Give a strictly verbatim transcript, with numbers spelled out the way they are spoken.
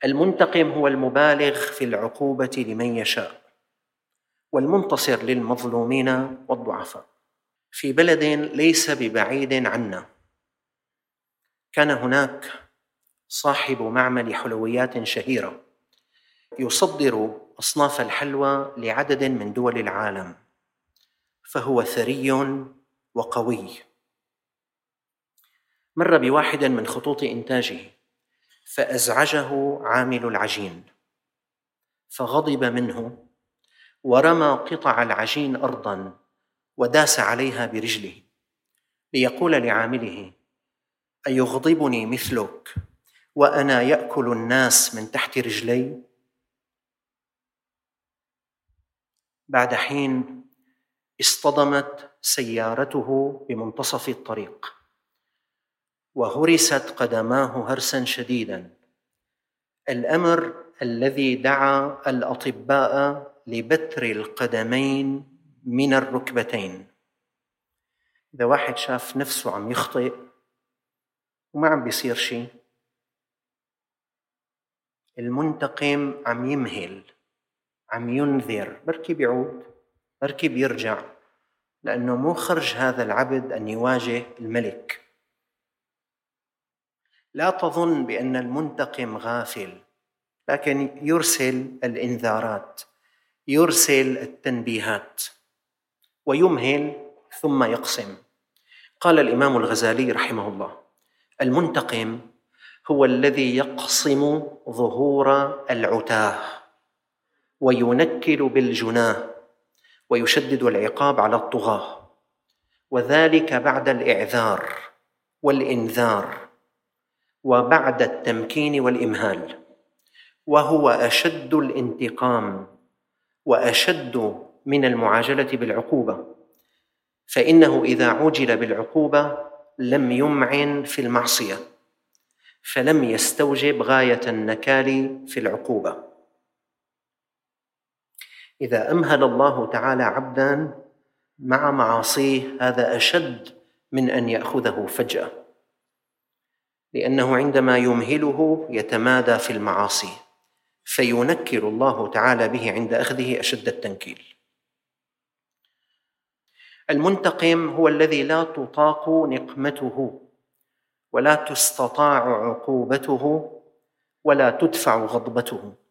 المنتقم هو المبالغ في العقوبة لمن يشاء، والمنتصر للمظلومين والضعفاء. في بلد ليس ببعيد عنا كان هناك صاحب معمل حلويات شهيرة يصدر أصناف الحلوى لعدد من دول العالم، فهو ثري وقوي. مر بواحد من خطوط إنتاجه فأزعجه عامل العجين، فغضب منه ورمى قطع العجين أرضاً وداس عليها برجله ليقول لعامله: أيغضبني مثلك وأنا يأكل الناس من تحت رجلي؟ بعد حين اصطدمت سيارته بمنتصف الطريق وهرست قدماه هرساً شديداً، الأمر الذي دعا الأطباء لبتر القدمين من الركبتين. إذا واحد شاف نفسه عم يخطئ وما عم بيصير شيء، المنتقم عم يمهل، عم ينذر، بركي بيعود، بركي بيرجع، لأنه مو خرج هذا العبد أن يواجه الملك. لا تظن بأن المنتقم غافل، لكن يرسل الإنذارات، يرسل التنبيهات ويمهل ثم يقسم. قال الإمام الغزالي رحمه الله: المنتقم هو الذي يقصم ظهور العتاه وينكل بالجناه ويشدد العقاب على الطغاة، وذلك بعد الإعذار والإنذار وبعد التمكين والإمهال، وهو أشد الانتقام وأشد من المعاجلة بالعقوبة، فإنه إذا عُجل بالعقوبة لم يمعن في المعصية، فلم يستوجب غاية النكال في العقوبة. إذا أمهل الله تعالى عبداً مع معاصيه هذا أشد من أن يأخذه فجأة، لأنه عندما يمهله يتمادى في المعاصي، فينكل الله تعالى به عند أخذه أشد التنكيل. المنتقم هو الذي لا تطاق نقمته ولا تستطاع عقوبته ولا تدفع غضبته،